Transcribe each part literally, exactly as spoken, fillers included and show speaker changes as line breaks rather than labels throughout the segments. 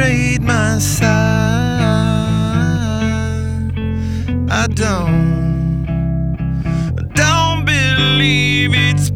separate my side. I don't, don't believe it's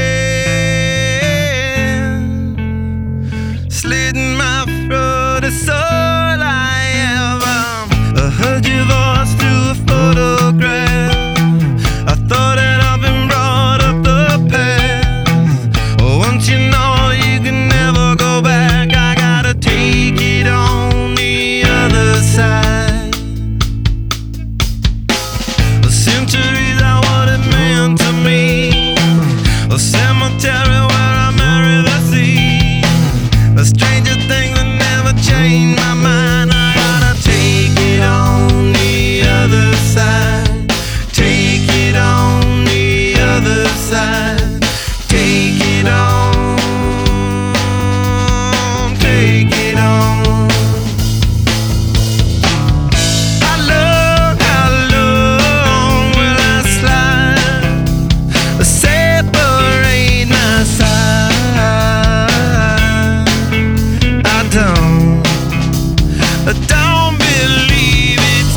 been slitting my throat. It's all I ever heard your voice through a photograph. I thought that I've been brought up the past. Once you know you can never go back, I gotta take it on the other side. The centuries are what it meant to me. A cemetery where I marry the sea. A stranger thing that never changed my mind. I gotta take it on the other side. Take it on the other side. Take it on. Take it on. How long, how long will I slide? Separate my side. I don't, I don't believe it's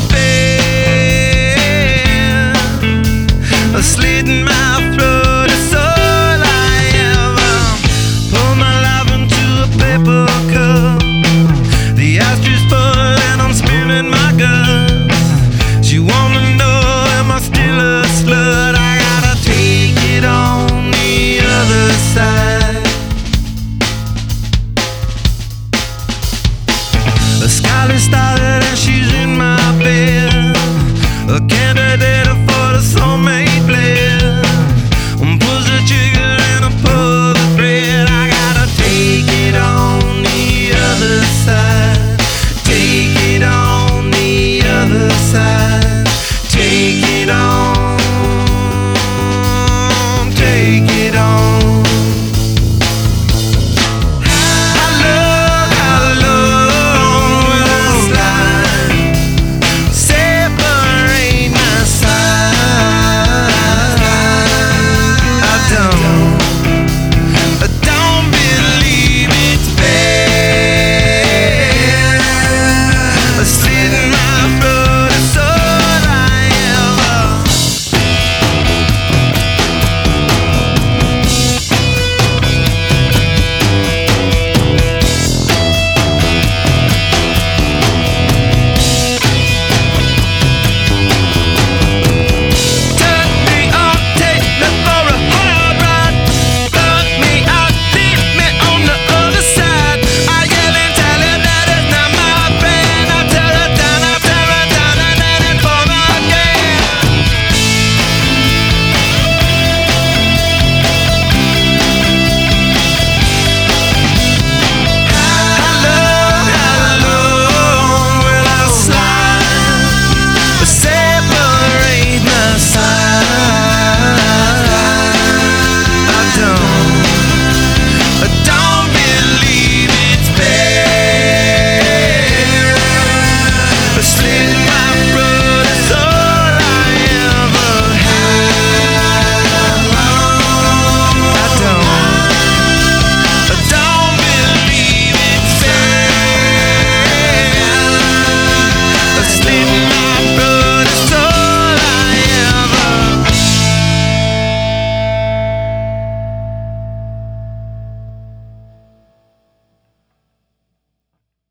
been slitting my throat. It's all I ever pour my life into a paper cup. The ashtray full and I'm spilling my guts. She wanna know, am I still a slut? I gotta take it on the other side. The scarlet star